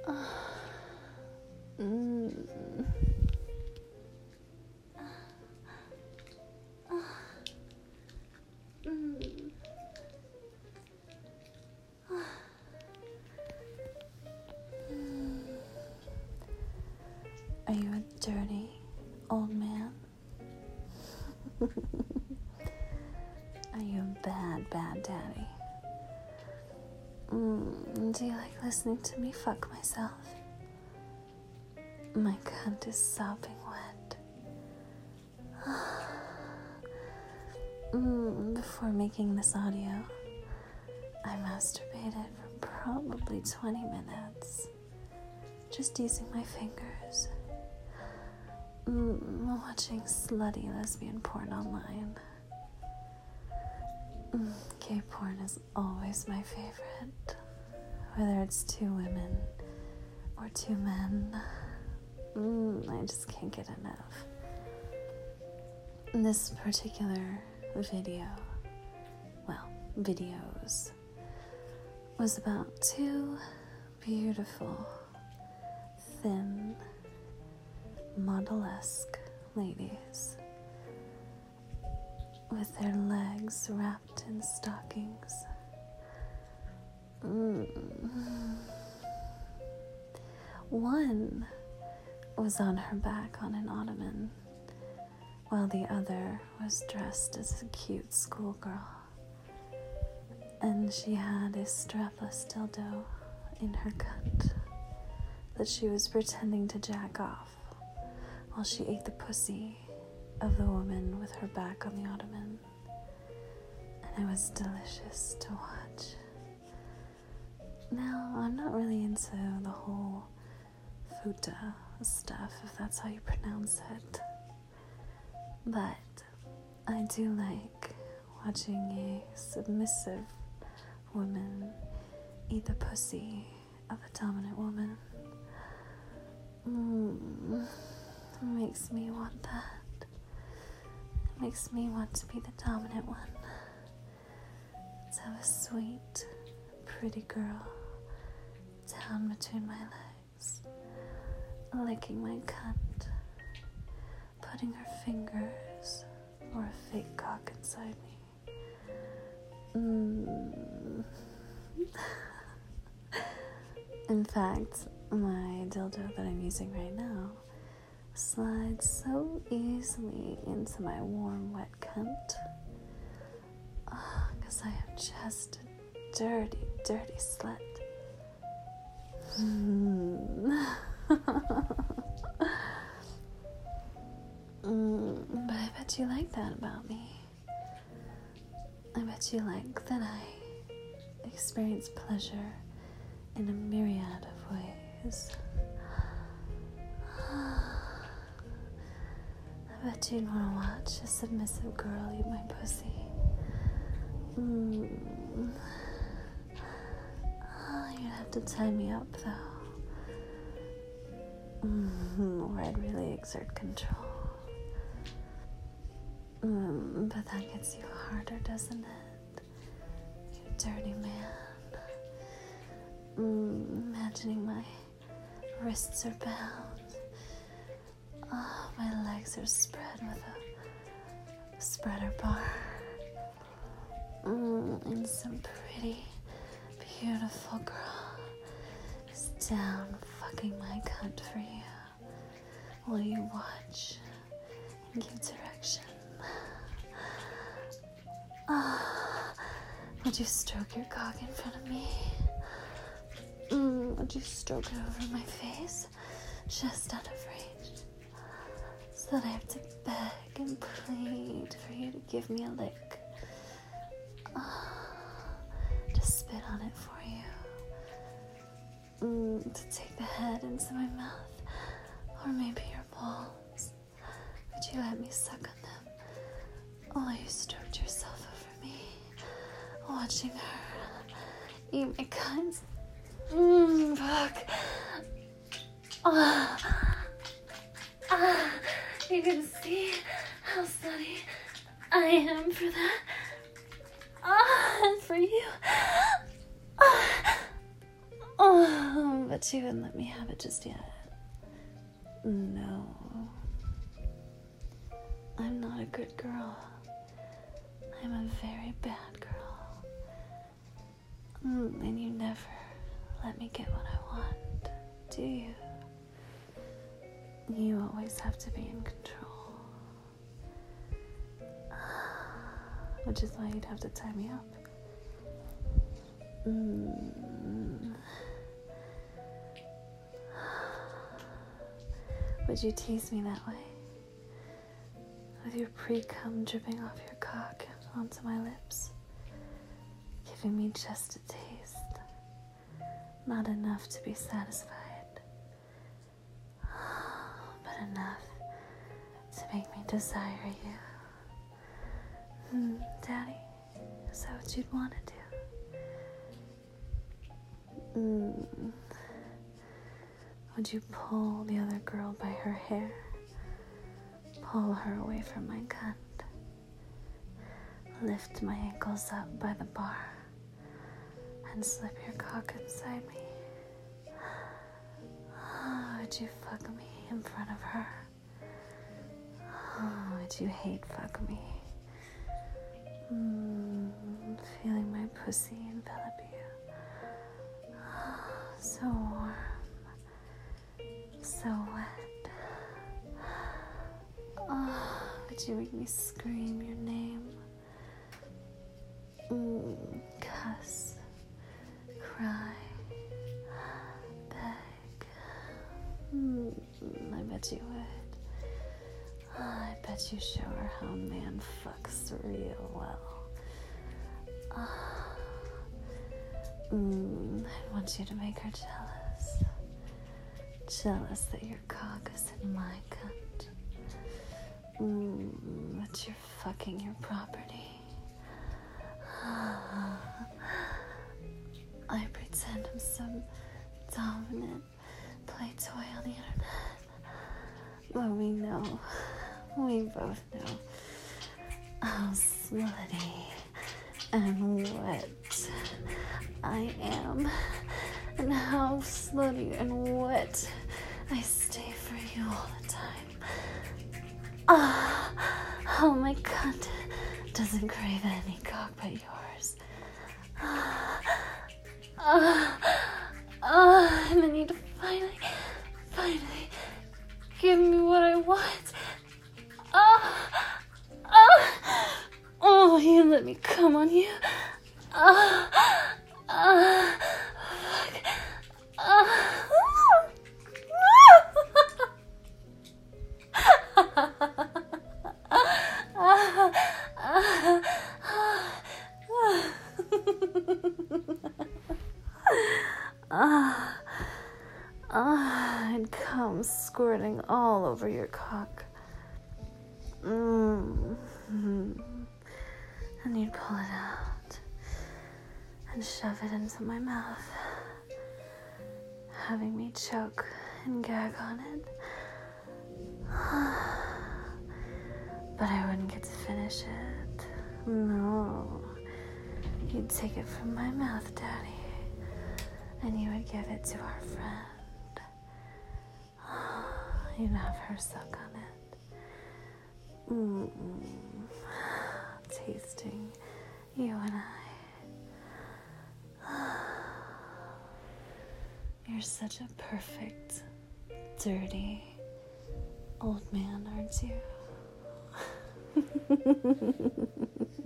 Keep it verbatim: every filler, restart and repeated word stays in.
Mm. Mm. Are you a dirty old man? Are you a bad, bad daddy? Mm, do you like listening to me fuck myself? My cunt is sopping wet. mm, before making this audio, I masturbated for probably twenty minutes, just using my fingers. Mm, watching slutty lesbian porn online. Mm, gay porn is always my favorite, whether it's two women or two men. Mm, I just can't get enough. This particular video, well, videos, was about two beautiful, thin, model-esque ladies with their legs wrapped in stockings. Mm. One was on her back on an ottoman, while the other was dressed as a cute schoolgirl, and she had a strapless dildo in her cunt that she was pretending to jack off while she ate the pussy of the woman with her back on the ottoman, and it was delicious to watch. Now, I'm not really into the whole futa stuff, if that's how you pronounce it, but I do like watching a submissive woman eat the pussy of a dominant woman. Mm, it makes me want that. It makes me want to be the dominant one. To have a sweet, pretty girl down between my legs, licking my cunt, putting her fingers or a fake cock inside me. Mm. In fact, my dildo that I'm using right now slides so easily into my warm, wet cunt. Because oh, I am just a dirty, dirty slut. Mm. mm, but I bet you like that about me. I bet you like that I experience pleasure in a myriad of ways. I bet you'd want to watch a submissive girl eat my pussy. Mm. Oh, you'd have to tie me up, though. Mm, or I'd really exert control. Mm, but that gets you harder, doesn't it? You dirty man. Mm, imagining my wrists are bound. Oh, my legs are spread with a spreader bar. Mm, and some pretty, beautiful girl is down fucking my cunt for you while you watch and give direction. Oh, would you stroke your cock in front of me? Mm, would you stroke it over my face, just out of range, so that I have to beg and plead for you to give me a lick? Oh, just spit on it for you. Mm, to take the head into my mouth, or maybe your balls. Would you let me suck on them while you stroked yourself over me, watching her eat my cunt? Mmm, fuck. Ah, ah, you can see how slutty I am for that. Ah, and for you. Ah, Oh, but you wouldn't let me have it just yet. No. I'm not a good girl. I'm a very bad girl. Mm, and you never let me get what I want, do you? You always have to be in control. Which is why you'd have to tie me up. Mm. Would you tease me that way? With your pre-cum dripping off your cock onto my lips, giving me just a taste, not enough to be satisfied, but enough to make me desire you. Hmm, Daddy, is that what you'd want to do? Hmm. Would you pull the other girl by her hair? Pull her away from my cunt. Lift my ankles up by the bar and slip your cock inside me. Would you fuck me in front of her? Would you hate fuck me? Mm, feeling my pussy envelop you. So warm. So wet. Oh, would you make me scream your name? Mm, cuss. Cry. Beg. Mm, I bet you would. Oh, I bet you show her how a man fucks real well. Oh. Mm, I want you to make her jealous. Jealous that your cock is in my cunt. Mm, that you're fucking your property. I pretend I'm some dominant play toy on the internet. But we know, we both know how slutty and wet I am, and how slutty and wet I stay for you all the time. Ah, oh, my cunt doesn't crave any cock but yours. Ah, ah, ah, and then you finally, finally give me what I want. Ah, ah, oh, you let me come on you. Ah, ah, fuck. Ah. Ah, ah, and come squirting all over your cock. Mm. And you'd pull it out and shove it into my mouth, having me choke and gag on it. But I wouldn't get to finish it. No. You'd take it from my mouth, Daddy, and you would give it to our friend. You'd have her suck on it. Mm-mm. Tasting you and I. You're such a perfect, dirty old man, aren't you?